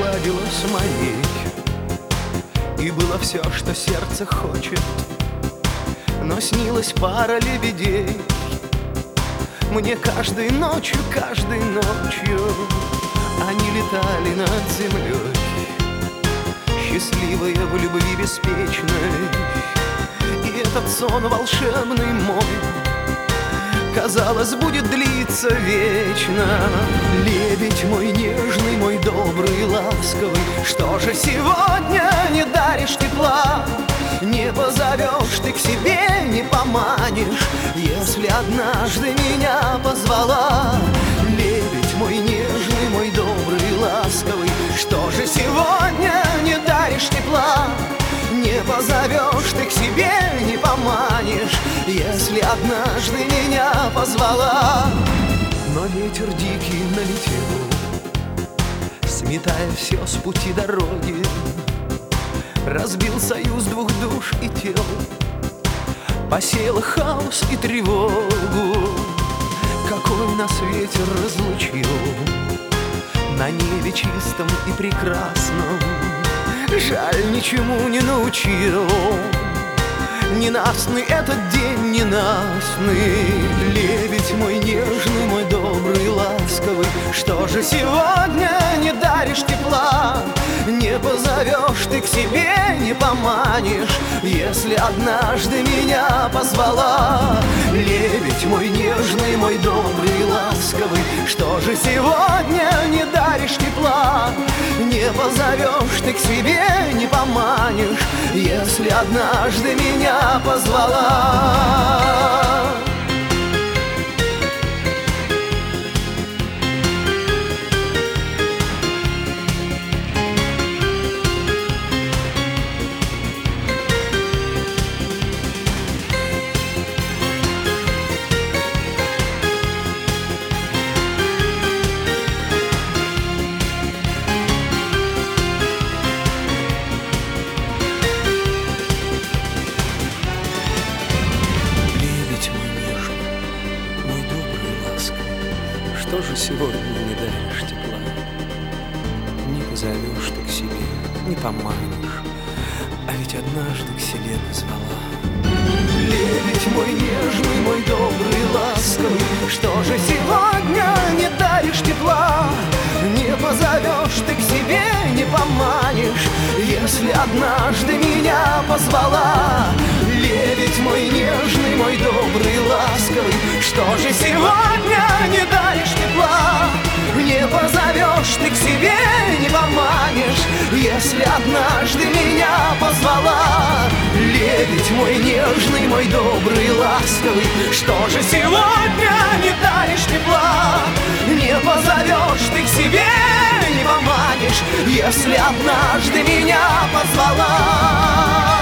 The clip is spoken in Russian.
гладилась моей, и было все, что сердце хочет. Но снилась пара лебедей мне каждой ночью они летали над землей, счастливые в любви беспечной. И этот сон волшебный мой, казалось, будет длиться вечно. Лебедь мой нежный, мой добрый, ласковый, что же сегодня не даришь тепла? Не позовешь ты к себе, не поманишь, если однажды меня позвала. Лебедь мой нежный, мой добрый, ласковый, что же сегодня не даришь тепла? Не позовешь ты к себе, не поманишь, если однажды меня позвала. Но ветер дикий налетел, сметая все с пути дороги, разбил союз двух душ и тел, посеял хаос и тревогу. Какой нас ветер разлучил на небе чистом и прекрасном, жаль, ничему не научил. Ненастный этот день, ненастный. Лебедь мой нежный, мой добрый, ласковый, что же сегодня не даришь тепла? Не позовешь ты к себе, не поманишь, если однажды меня позвала. Лебедь мой нежный, мой добрый, ласковый, что же сегодня не даришь тепла? Не позовешь ты к себе, не поманишь, если однажды меня позвала. Что же сегодня не даришь тепла? Не позовешь ты к себе, не поманишь, а ведь однажды к себе позвала. Лебедь мой нежный, мой добрый, ласковый, что же сегодня не даришь тепла? Не позовешь ты к себе, не поманишь, если однажды меня позвала. Лебедь мой нежный, мой добрый, ласковый, что же сегодня не даришь тепла? Не позовешь ты к себе, не поманишь, если однажды меня позвала. Лебедь мой нежный, мой добрый, ласковый, что же сегодня не даришь тепла? Не позовешь ты к себе, не поманишь, если однажды меня позвала.